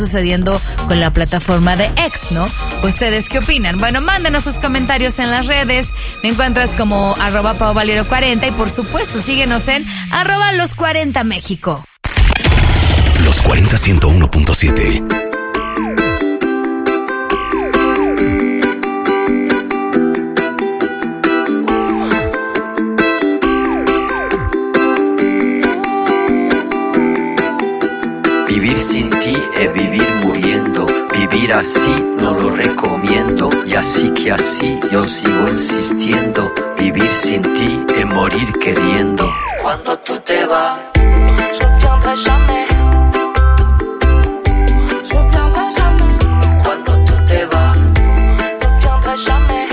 sucediendo con la plataforma de X, ¿no? ¿Ustedes qué opinan? Bueno, mándenos sus comentarios en las redes. Me encuentras como @PauValero40 y por supuesto síguenos en @los40México. Los 40 101.7. Vivir sin ti es vivir muriendo. Vivir así no lo recomiendo. Y así que así yo sigo insistiendo. Vivir sin ti es morir queriendo. Cuando tú te vas, je reviendrai jamais. Je reviendrai jamais. Cuando tú te vas, Je reviendrai jamais.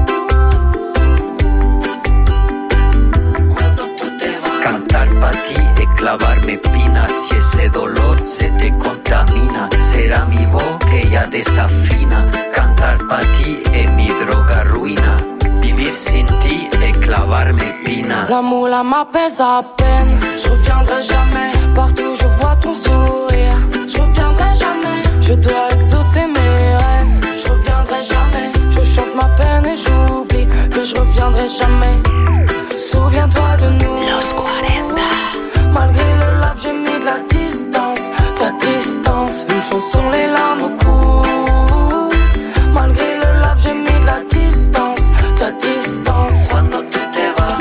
cuando tú te vas. Cantar para ti es clavarme espinas. Si ese dolor se te contamina, será mi voz que ya desafina. Cantar para ti es mi droga ruina. Vivir sin ti es clavarme espina. L'amour là m'apaise à peine. Je reviendrai jamais. Partout je vois ton sourire. Je reviendrai jamais. Je dois exaucer mes rêves. Je reviendrai jamais. Je chante ma peine et j'oublie que je reviendrai jamais. Souviens-toi de nous. Los 40. Malgré le lave, j'ai mis de la distance. Ta distance, une chanson, les larmes coulent. Malgré le lave, j'ai mis de la distance. Ta distance. Cuando tú te vas,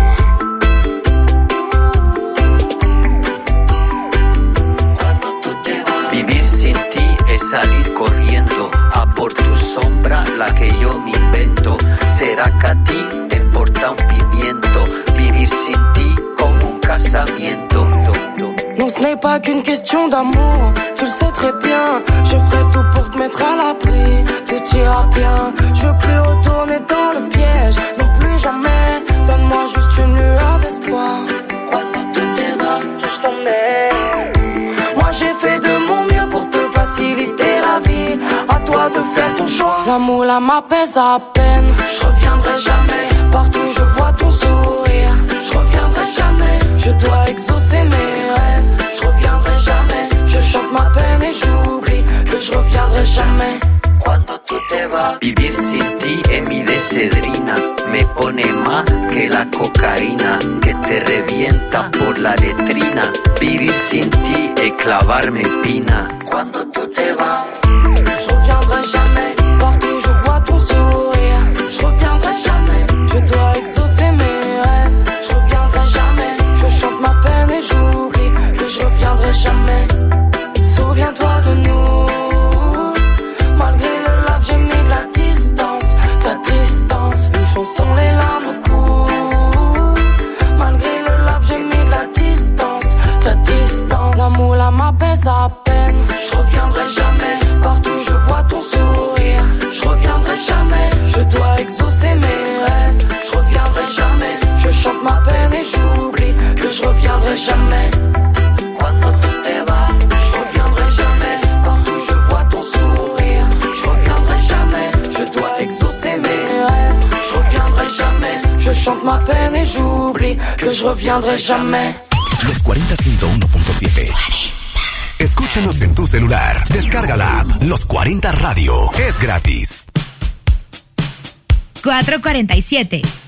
cuando tú te vas. Vivir sin ti es salir corriendo a por tu sombra, la que yo me invento. Será que a ti te importa un pimiento. Vivir sin ti como un casamiento. Non, ce n'est pas qu'une question d'amour, tu le sais très bien. Je ferai tout pour te mettre à l'abri, tout ira bien. Je veux plus retourner dans le piège, non plus jamais. Donne-moi juste une lueur d'espoir. Cuando tú te vas, Je t'emmène. Moi j'ai fait de mon mieux pour te faciliter la vie. À toi de faire ton choix. L'amour là m'apaise à peine. Je reviendrai jamais. Partout je vois ton sourire. Je reviendrai jamais. Je dois exaucer mes rêves. Je reviendrai jamais. Je chante ma peine et j'oublie que je reviendrai jamais. cuando tú te vas. Vivir sin ti es mi decedrina. Me pone más que la cocaína que te revienta por la letrina. Vivir sin ti es clavarme espina. Cuando tú te vas, Je reviendrai jamais. Partout je vois ton sourire. Je reviendrai jamais. Je dois exaucer mes rêves. Je reviendrai jamais. Je chante ma peine et j'oublie que je reviendrai jamais. Souviens-toi de nous. Malgré le lave, j'ai mis de la distance. Ta distance, une chanson, les larmes coulent. Malgré le lave, j'ai mis de la distance. Ta distance, l'amour là m'apaise à peine. Je reviendrai jamais. Partout je vois ton sourire. Je reviendrai jamais. Je dois exaucer mes rêves. Je reviendrai jamais. Je chante ma peine et j'oublie que je reviendrai jamais. cuando tú te vas, Je reviendrai jamais. Partout je vois ton sourire. Je reviendrai jamais. Je dois exaucer mes rêves. Je reviendrai jamais. Je chante ma peine et j'oublie que je reviendrai jamais. Los 40 101.7. Escúchanos en tu celular. Descarga la app Los 40 Radio. Es gratis. 4:47.